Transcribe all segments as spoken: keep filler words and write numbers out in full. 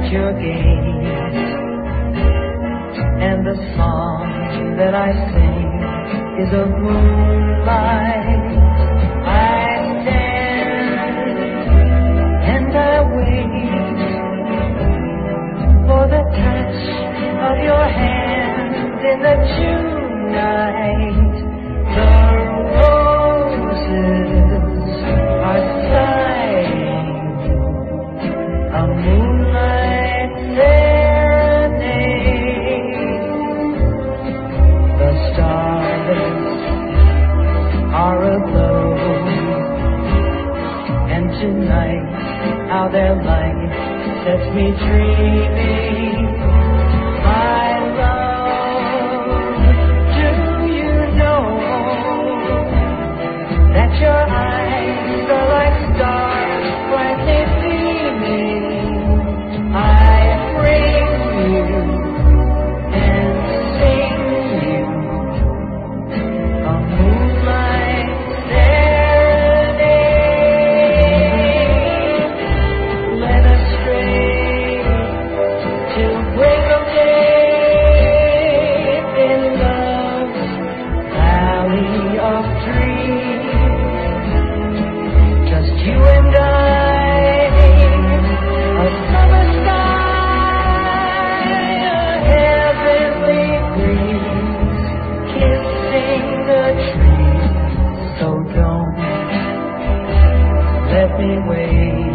at your gaze, and the song that I sing is of moonlight. I stand and I wait for the touch of your hand in the June night. The roses are sighing a moonlight serenade. The stars are aglow, and tonight how their light sets me dreaming. My love, do you know that your eyes are like stars brightly beaming? I bring you and sing you a moonlight serenade. Let us stray till break of day in love's valley of dreams. Just you and I, a summer sky, a heavenly breeze, kissing the trees. So don't let me wait.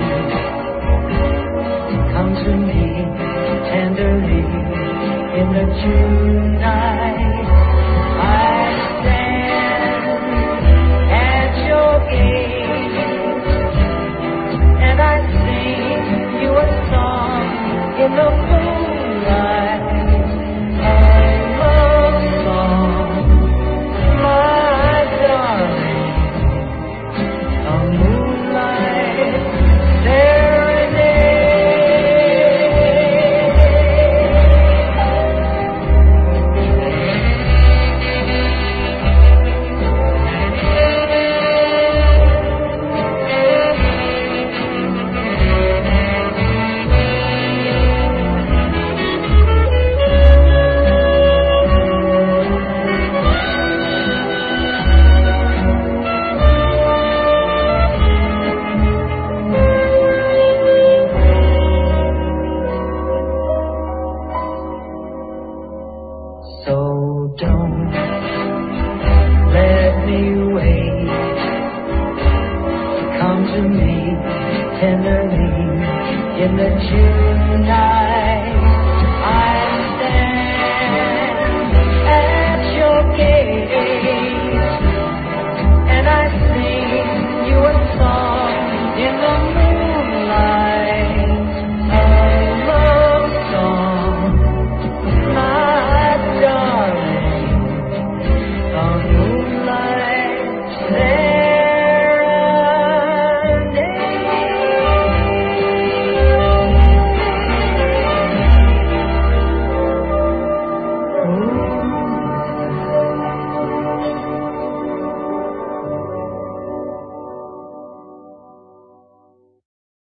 Come to me tenderly in the June night. I stand at your gate, and I sing you a song in the moonlight. A love song, my darling, a moonlight serenade. So don't let me wait. Come to me tenderly in the June night.